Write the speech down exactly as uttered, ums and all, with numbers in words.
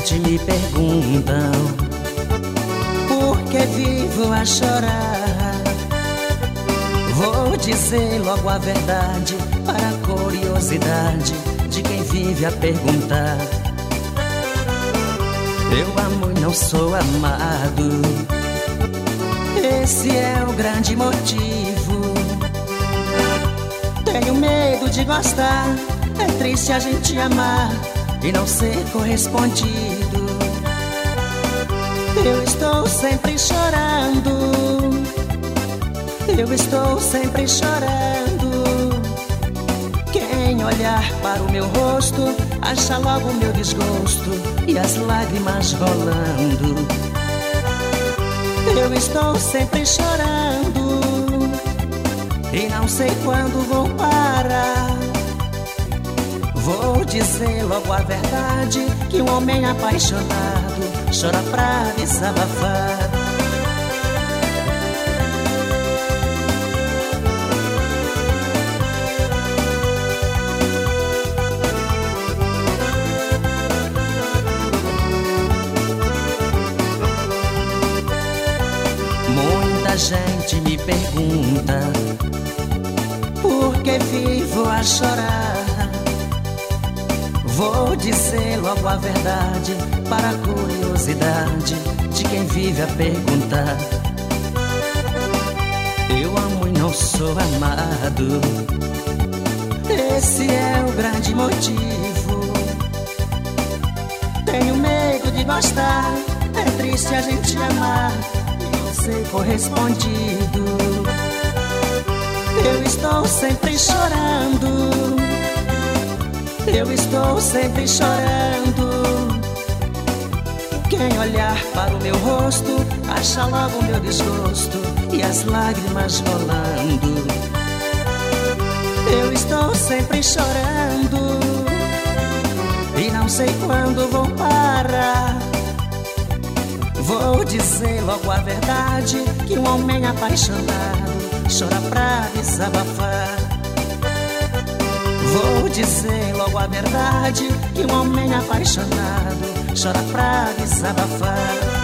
gente me perguntam por que vivo a chorar. Vou dizer logo a verdade, para a curiosidade de quem vive a perguntar. Eu amo e não sou amado, esse é o grande motivo. Tenho medo de gostar, é triste a gente amar e não ser correspondido. Eu estou sempre chorando, eu estou sempre chorando. Quem olhar para o meu rosto acha logo o meu desgosto e as lágrimas rolando. Eu estou sempre chorando e não sei quando vou parar. Vou dizer logo a verdade, que um homem apaixonado chora pra desabafar. Muita gente me pergunta por que vivo a chorar. Vou dizer logo a verdade, para a curiosidade de quem vive a perguntar. Eu amo e não sou amado, esse é o grande motivo. Tenho medo de gostar, é triste a gente amar e não ser correspondido. Eu estou sempre chorando, eu estou sempre chorando. Quem olhar para o meu rosto acha logo o meu desgosto e as lágrimas rolando. Eu estou sempre chorando e não sei quando vou parar. Vou dizer logo a verdade, que um homem apaixonado chora pra desabafar. Vou dizer logo a verdade, que um homem apaixonado chora pra desabafar.